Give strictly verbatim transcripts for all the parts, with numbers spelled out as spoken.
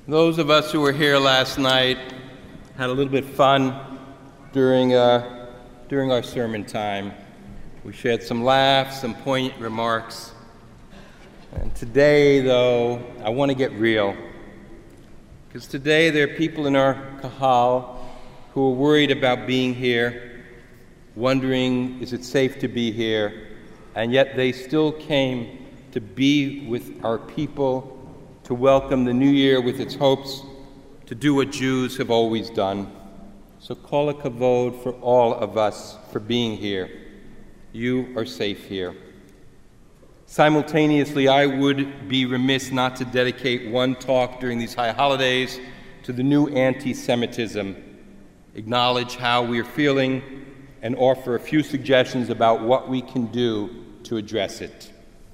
Those of us who were here last night had a little bit of fun during, uh, during our sermon time. We shared some laughs, some poignant remarks. And today, though, I want to get real. Because today there are people in our kahal who are worried about being here, wondering, is it safe to be here? And yet they still came to be with our people, to welcome the new year with its hopes, to do what Jews have always done. So kol hakavod for all of us for being here. You are safe here. Simultaneously, I would be remiss not to dedicate one talk during these high holidays to the new anti-Semitism, acknowledge how we are feeling, and offer a few suggestions about what we can do to address it.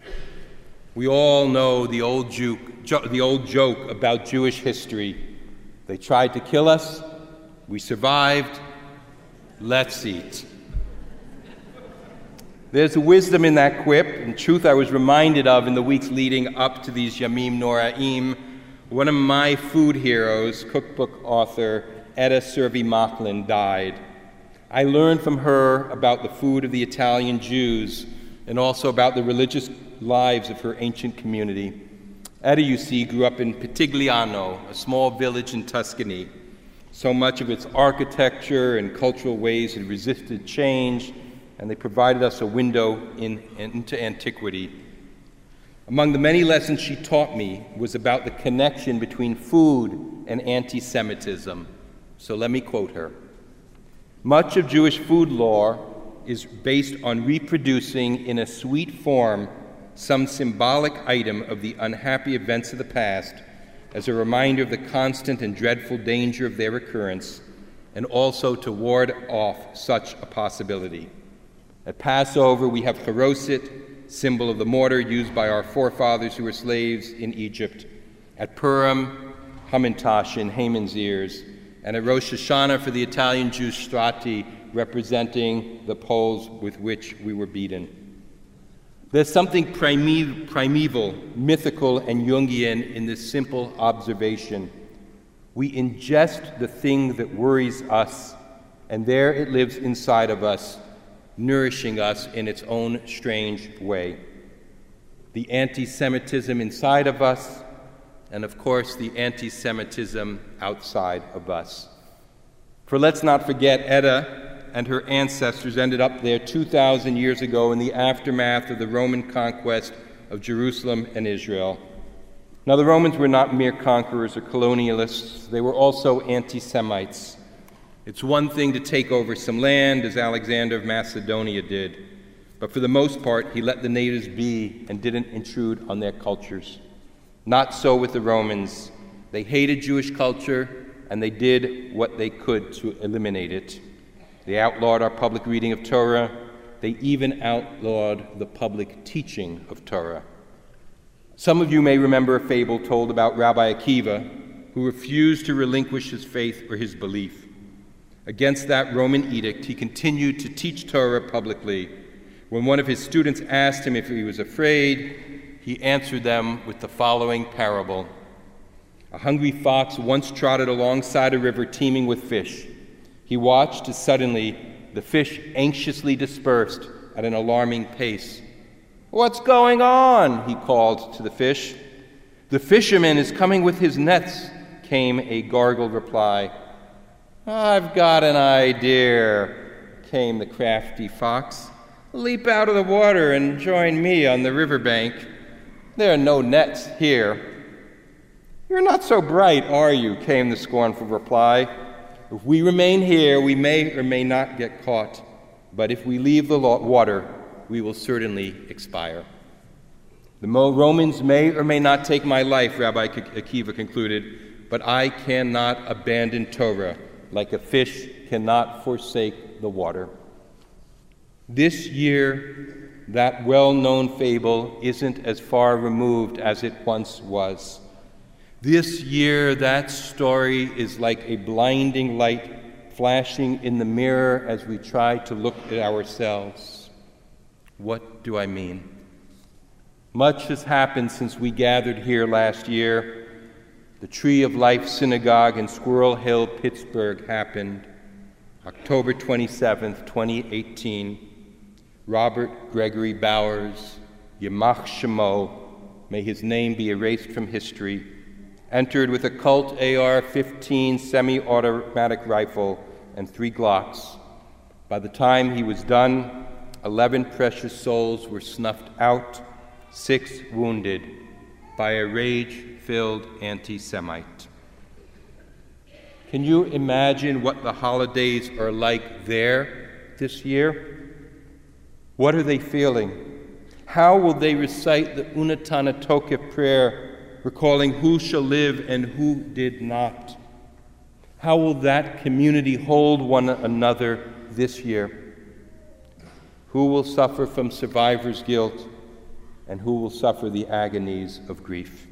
We all know the old, Jew, jo the old joke about Jewish history. They tried to kill us, we survived, let's eat. There's a wisdom in that quip, and truth I was reminded of in the weeks leading up to these Yamim Noraim. One of my food heroes, cookbook author Etta Servi-Macklin, died. I learned from her about the food of the Italian Jews and also about the religious lives of her ancient community. Etta, you see, grew up in Pitigliano, a small village in Tuscany. So much of its architecture and cultural ways had resisted change, and they provided us a window in, into antiquity. Among the many lessons she taught me was about the connection between food and anti-Semitism. So let me quote her. Much of Jewish food lore is based on reproducing in a sweet form some symbolic item of the unhappy events of the past as a reminder of the constant and dreadful danger of their recurrence, and also to ward off such a possibility. At Passover, we have charoset, symbol of the mortar used by our forefathers who were slaves in Egypt. At Purim, Hamantash in Haman's ears. And at Rosh Hashanah for the Italian Jews, strati, representing the poles with which we were beaten. There's something prime primeval, mythical, and Jungian in this simple observation. We ingest the thing that worries us, and there it lives inside of us, nourishing us in its own strange way. The anti-Semitism inside of us, and of course the anti-Semitism outside of us. For let's not forget, Etta and her ancestors ended up there two thousand years ago in the aftermath of the Roman conquest of Jerusalem and Israel. Now, the Romans were not mere conquerors or colonialists. They were also anti-Semites. It's one thing to take over some land, as Alexander of Macedonia did, but for the most part, he let the natives be and didn't intrude on their cultures. Not so with the Romans. They hated Jewish culture, and they did what they could to eliminate it. They outlawed our public reading of Torah. They even outlawed the public teaching of Torah. Some of you may remember a fable told about Rabbi Akiva, who refused to relinquish his faith or his belief. Against that Roman edict, he continued to teach Torah publicly. When one of his students asked him if he was afraid, he answered them with the following parable. A hungry fox once trotted alongside a river teeming with fish. He watched as suddenly the fish anxiously dispersed at an alarming pace. "What's going on?" he called to the fish. "The fisherman is coming with his nets," came a gargled reply. "I've got an idea," came the crafty fox. "Leap out of the water and join me on the riverbank. There are no nets here." "You're not so bright, are you?" came the scornful reply. "If we remain here, we may or may not get caught. But if we leave the water, we will certainly expire." The Romans may or may not take my life, Rabbi Akiva concluded, but I cannot abandon Torah like a fish cannot forsake the water. This year, that well-known fable isn't as far removed as it once was. This year, that story is like a blinding light flashing in the mirror as we try to look at ourselves. What do I mean? Much has happened since we gathered here last year. the Tree of Life Synagogue in Squirrel Hill, Pittsburgh happened October twenty-seventh, twenty eighteen. Robert Gregory Bowers, Yamach Shemo, may his name be erased from history, entered with a Colt A R fifteen semi-automatic rifle and three Glocks. By the time he was done, eleven precious souls were snuffed out, six wounded by a rage-filled anti-Semite. Can you imagine what the holidays are like there this year? What are they feeling? How will they recite the Unatana Tokef prayer, recalling who shall live and who did not? How will that community hold one another this year? Who will suffer from survivor's guilt, and who will suffer the agonies of grief?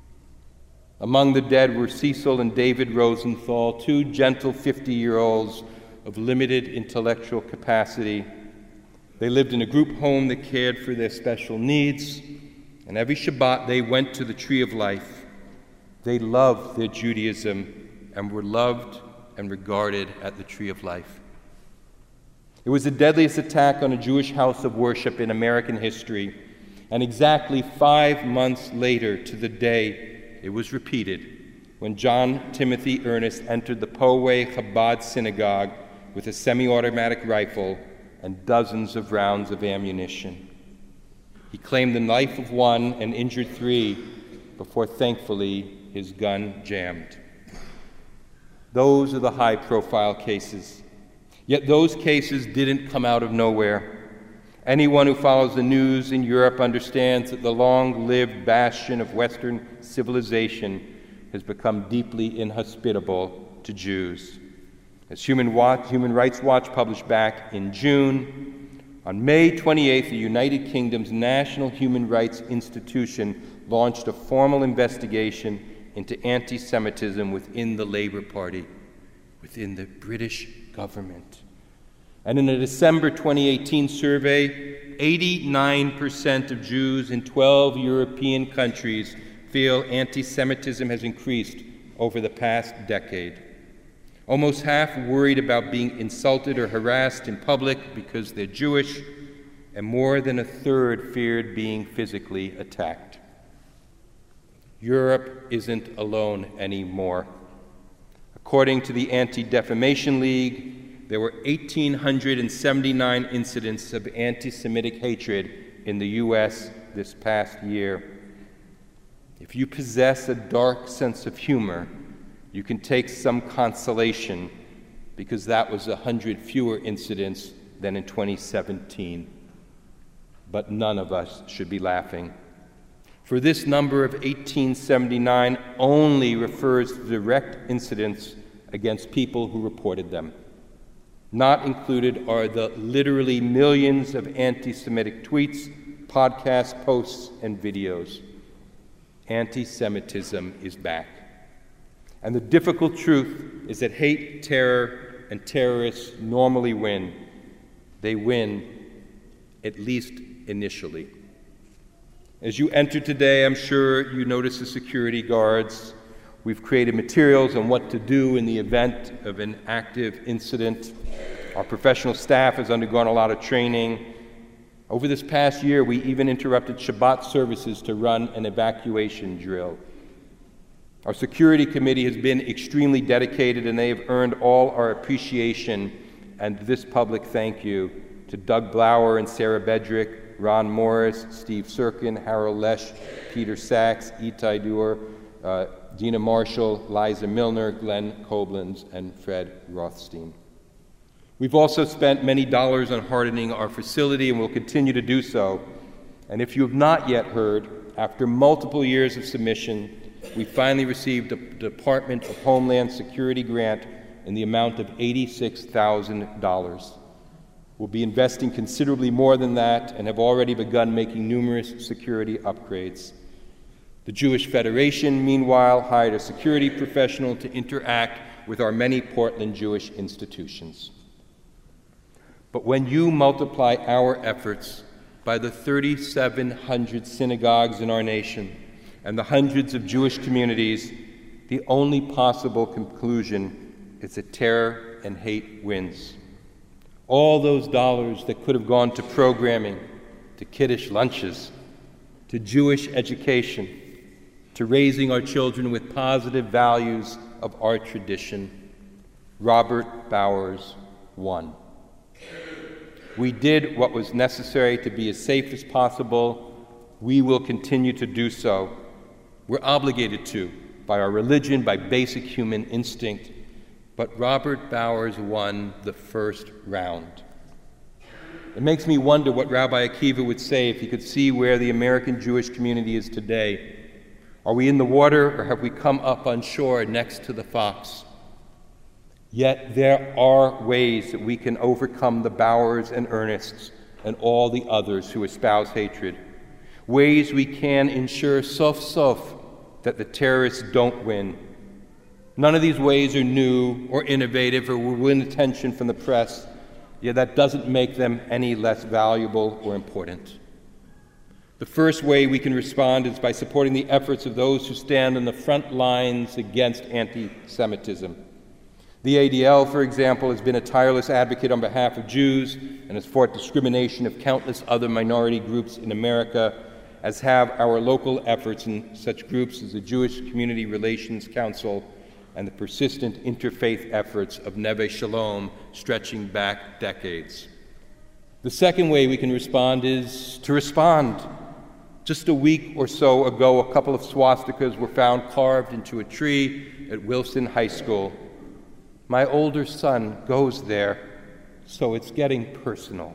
Among the dead were Cecil and David Rosenthal, two gentle fifty-year-olds of limited intellectual capacity. They lived in a group home that cared for their special needs, and every Shabbat they went to the Tree of Life. They loved their Judaism and were loved and regarded at the Tree of Life. It was the deadliest attack on a Jewish house of worship in American history, and exactly five months later to the day, it was repeated when John Timothy Ernest entered the Poway Chabad Synagogue with a semi-automatic rifle and dozens of rounds of ammunition. He claimed the life of one and injured three before, thankfully, his gun jammed. Those are the high-profile cases. Yet those cases didn't come out of nowhere. Anyone who follows the news in Europe understands that the long-lived bastion of Western civilization has become deeply inhospitable to Jews. As Human, Watch, Human Rights Watch published back in June, on May twenty-eighth, the United Kingdom's National Human Rights Institution launched a formal investigation into anti-Semitism within the Labour Party, within the British government. And in a December twenty eighteen survey, eighty-nine percent of Jews in twelve European countries feel anti-Semitism has increased over the past decade. Almost half worried about being insulted or harassed in public because they're Jewish, and more than a third feared being physically attacked. Europe isn't alone anymore. According to the Anti-Defamation League, there were one thousand eight hundred seventy-nine incidents of anti-Semitic hatred in the U S this past year. If you possess a dark sense of humor, you can take some consolation because that was one hundred fewer incidents than in twenty seventeen. But none of us should be laughing. For this number of eighteen seventy-nine only refers to direct incidents against people who reported them. Not included are the literally millions of anti-Semitic tweets, podcast posts, and videos. Anti-Semitism is back. And the difficult truth is that hate, terror, and terrorists normally win. They win, at least initially. As you enter today, I'm sure you notice the security guards. We've created materials on what to do in the event of an active incident. Our professional staff has undergone a lot of training. Over this past year, we even interrupted Shabbat services to run an evacuation drill. Our security committee has been extremely dedicated, and they have earned all our appreciation and this public thank you to Doug Blauer and Sarah Bedrick, Ron Morris, Steve Sirkin, Harold Lesh, Peter Sachs, Itai Dur, uh, Dina Marshall, Liza Milner, Glenn Koblenz, and Fred Rothstein. We've also spent many dollars on hardening our facility, and will continue to do so. And if you have not yet heard, after multiple years of submission, we finally received a Department of Homeland Security grant in the amount of eighty-six thousand dollars. We'll be investing considerably more than that and have already begun making numerous security upgrades. The Jewish Federation, meanwhile, hired a security professional to interact with our many Portland Jewish institutions. But when you multiply our efforts by the three thousand seven hundred synagogues in our nation and the hundreds of Jewish communities, the only possible conclusion is that terror and hate wins. All those dollars that could have gone to programming, to kiddish lunches, to Jewish education, to raising our children with positive values of our tradition, Robert Bowers won. We did what was necessary to be as safe as possible. We will continue to do so. We're obligated to, by our religion, by basic human instinct. But Robert Bowers won the first round. It makes me wonder what Rabbi Akiva would say if he could see where the American Jewish community is today. Are we in the water, or have we come up on shore next to the fox? Yet there are ways that we can overcome the Bowers and Ernests and all the others who espouse hatred. Ways we can ensure sof sof that the terrorists don't win. None of these ways are new or innovative or will win attention from the press, yet that doesn't make them any less valuable or important. The first way we can respond is by supporting the efforts of those who stand on the front lines against anti-Semitism. The A D L, for example, has been a tireless advocate on behalf of Jews and has fought discrimination of countless other minority groups in America, as have our local efforts in such groups as the Jewish Community Relations Council and the persistent interfaith efforts of Neve Shalom stretching back decades. The second way we can respond is to respond. Just a week or so ago, a couple of swastikas were found carved into a tree at Wilson High School. My older son goes there, so it's getting personal.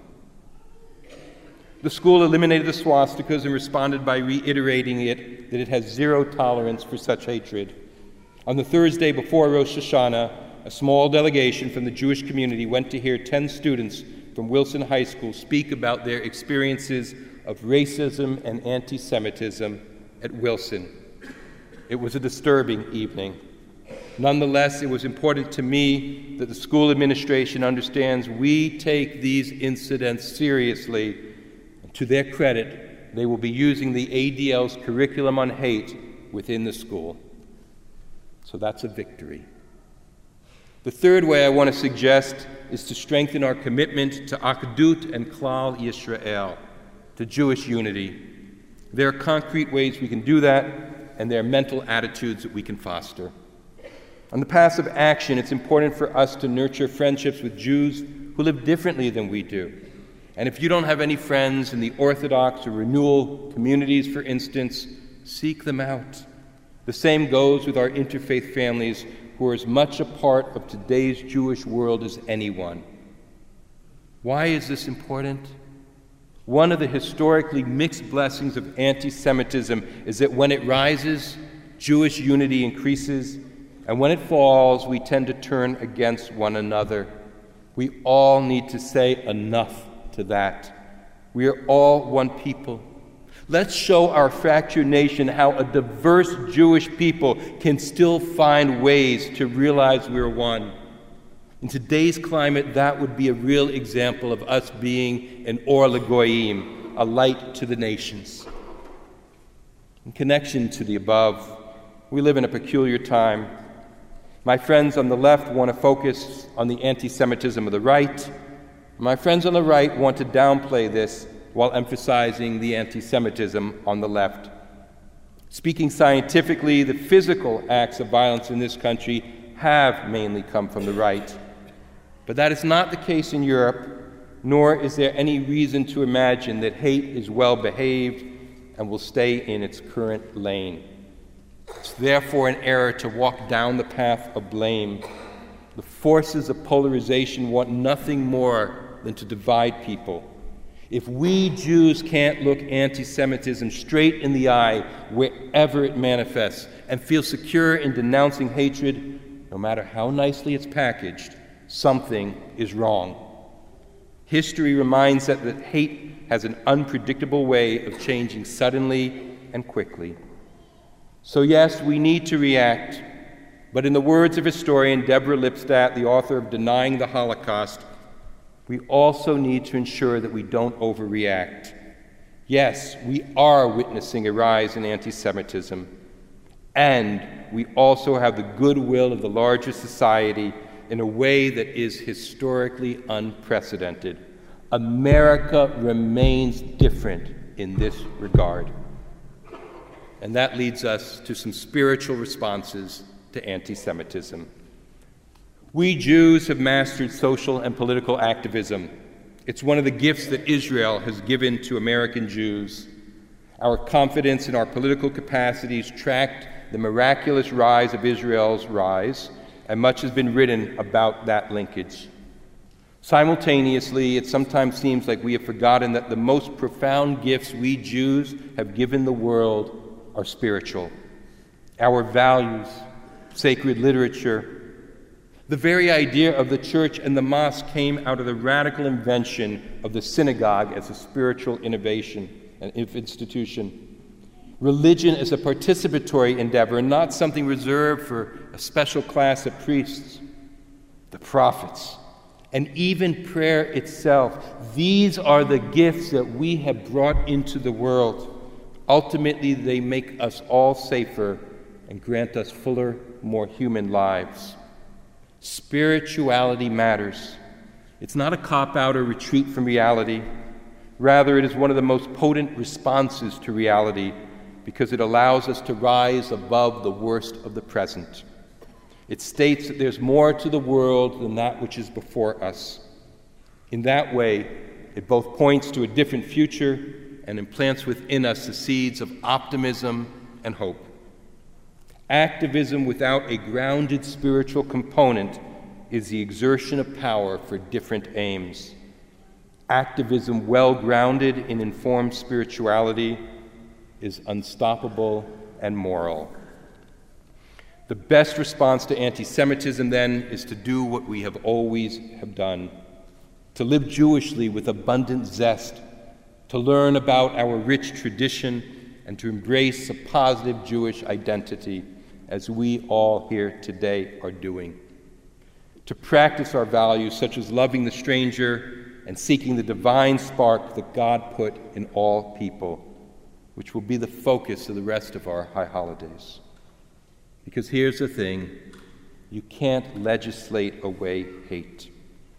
The school eliminated the swastikas and responded by reiterating it that it has zero tolerance for such hatred. On the Thursday before Rosh Hashanah, a small delegation from the Jewish community went to hear ten students from Wilson High School speak about their experiences of racism and anti-Semitism at Wilson. It was a disturbing evening. Nonetheless, it was important to me that the school administration understands we take these incidents seriously. To their credit, they will be using the A D L's curriculum on hate within the school. So that's a victory. The third way I want to suggest is to strengthen our commitment to Achdut and Klal Yisrael, to Jewish unity. There are concrete ways we can do that, and there are mental attitudes that we can foster. On the path of action, it's important for us to nurture friendships with Jews who live differently than we do. And if you don't have any friends in the Orthodox or Renewal communities, for instance, seek them out. The same goes with our interfaith families, who are as much a part of today's Jewish world as anyone. Why is this important? One of the historically mixed blessings of anti-Semitism is that when it rises, Jewish unity increases, and when it falls, we tend to turn against one another. We all need to say enough to that. We are all one people. Let's show our fractured nation how a diverse Jewish people can still find ways to realize we're one. In today's climate, that would be a real example of us being an Or LaGoyim, a light to the nations. In connection to the above, we live in a peculiar time. My friends on the left want to focus on the anti-Semitism of the right. My friends on the right want to downplay this while emphasizing the anti-Semitism on the left. Speaking scientifically, the physical acts of violence in this country have mainly come from the right. But that is not the case in Europe, nor is there any reason to imagine that hate is well behaved and will stay in its current lane. It's therefore an error to walk down the path of blame. The forces of polarization want nothing more than to divide people. If we Jews can't look anti-Semitism straight in the eye wherever it manifests and feel secure in denouncing hatred, no matter how nicely it's packaged, something is wrong. History reminds us that hate has an unpredictable way of changing suddenly and quickly. So yes, we need to react, but in the words of historian Deborah Lipstadt, the author of Denying the Holocaust, we also need to ensure that we don't overreact. Yes, we are witnessing a rise in anti-Semitism. And we also have the goodwill of the larger society in a way that is historically unprecedented. America remains different in this regard. And that leads us to some spiritual responses to anti-Semitism. We Jews have mastered social and political activism. It's one of the gifts that Israel has given to American Jews. Our confidence in our political capacities tracked the miraculous rise of Israel's rise, and much has been written about that linkage. Simultaneously, it sometimes seems like we have forgotten that the most profound gifts we Jews have given the world are spiritual. Our values, sacred literature, the very idea of the church and the mosque came out of the radical invention of the synagogue as a spiritual innovation and institution. Religion is a participatory endeavor and not something reserved for a special class of priests, the prophets, and even prayer itself. These are the gifts that we have brought into the world. Ultimately, they make us all safer and grant us fuller, more human lives. Spirituality matters. It's not a cop-out or retreat from reality. Rather, it is one of the most potent responses to reality because it allows us to rise above the worst of the present. It states that there's more to the world than that which is before us. In that way, it both points to a different future and implants within us the seeds of optimism and hope. Activism without a grounded spiritual component is the exertion of power for different aims. Activism well grounded in informed spirituality is unstoppable and moral. The best response to anti-Semitism, then, is to do what we have always have done, to live Jewishly with abundant zest, to learn about our rich tradition, and to embrace a positive Jewish identity, as we all here today are doing. To practice our values, such as loving the stranger and seeking the divine spark that God put in all people, which will be the focus of the rest of our high holidays. Because here's the thing, you can't legislate away hate.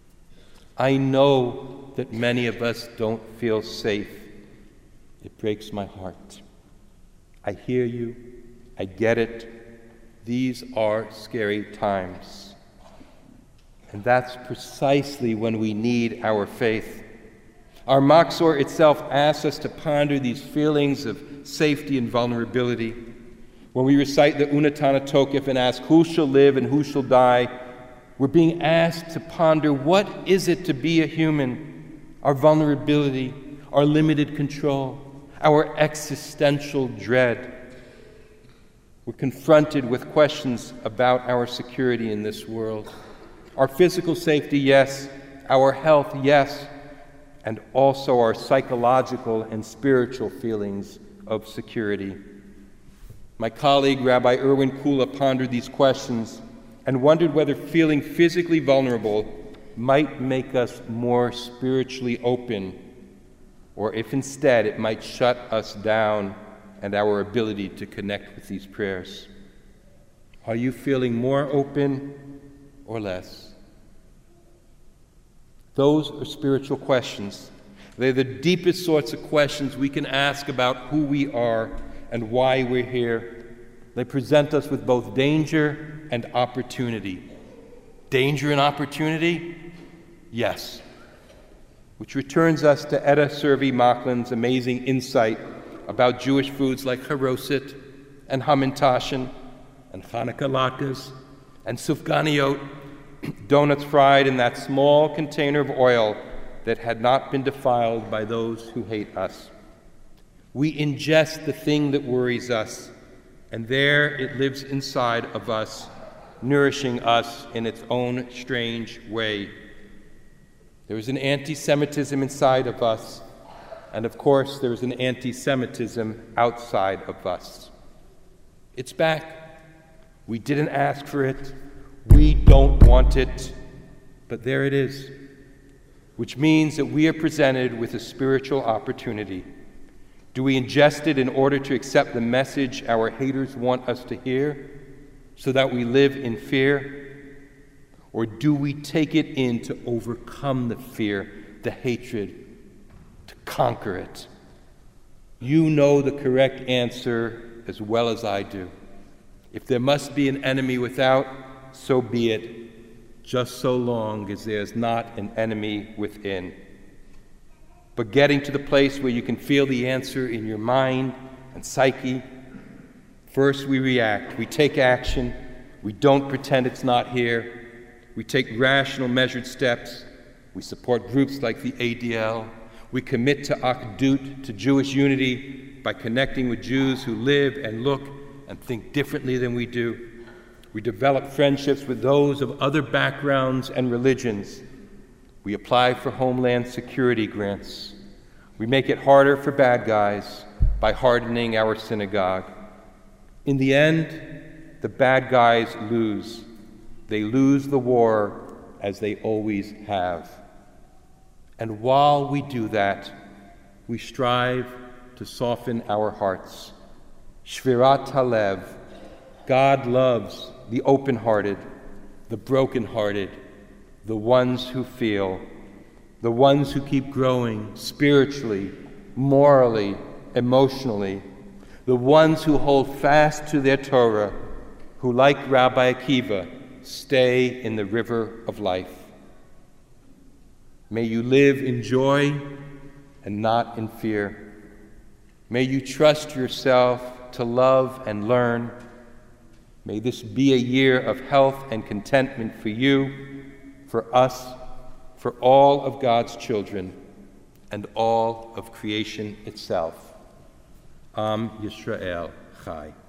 I know that many of us don't feel safe. It breaks my heart. I hear you. I get it. These are scary times. And that's precisely when we need our faith. Our Machzor itself asks us to ponder these feelings of safety and vulnerability. When we recite the Unatana Tokef and ask who shall live and who shall die, we're being asked to ponder what is it to be a human, our vulnerability, our limited control, our existential dread. We're confronted with questions about our security in this world. Our physical safety, yes. Our health, yes. And also our psychological and spiritual feelings of security. My colleague, Rabbi Erwin Kula, pondered these questions and wondered whether feeling physically vulnerable might make us more spiritually open, or if instead it might shut us down and our ability to connect with these prayers. Are you feeling more open or less? Those are spiritual questions. They're the deepest sorts of questions we can ask about who we are and why we're here. They present us with both danger and opportunity. Danger and opportunity? Yes. Which returns us to Etta Servi-Machlin's amazing insight about Jewish foods like charoset and hamantashen and Hanukkah latkes and sufganiyot, donuts fried in that small container of oil that had not been defiled by those who hate us. We ingest the thing that worries us, and there it lives inside of us, nourishing us in its own strange way. There is an anti-Semitism inside of us, and of course there is an anti-Semitism outside of us. It's back. We didn't ask for it. We don't want it, but there it is, which means that we are presented with a spiritual opportunity. Do we ingest it in order to accept the message our haters want us to hear, so that we live in fear? Or do we take it in to overcome the fear, the hatred, to conquer it? You know the correct answer as well as I do. If there must be an enemy without, so be it, just so long as there's not an enemy within. But getting to the place where you can feel the answer in your mind and psyche, first we react, we take action, we don't pretend it's not here, we take rational, measured steps, we support groups like the A D L, we commit to Achdut, to Jewish unity, by connecting with Jews who live and look and think differently than we do. We develop friendships with those of other backgrounds and religions. We apply for Homeland Security grants. We make it harder for bad guys by hardening our synagogue. In the end, the bad guys lose. They lose the war as they always have. And while we do that, we strive to soften our hearts. Shvirat Halev, God loves the open-hearted, the broken-hearted, the ones who feel, the ones who keep growing spiritually, morally, emotionally, the ones who hold fast to their Torah, who, like Rabbi Akiva, stay in the river of life. May you live in joy and not in fear. May you trust yourself to love and learn. May this be a year of health and contentment for you, for us, for all of God's children, and all of creation itself. Am Yisrael Chai.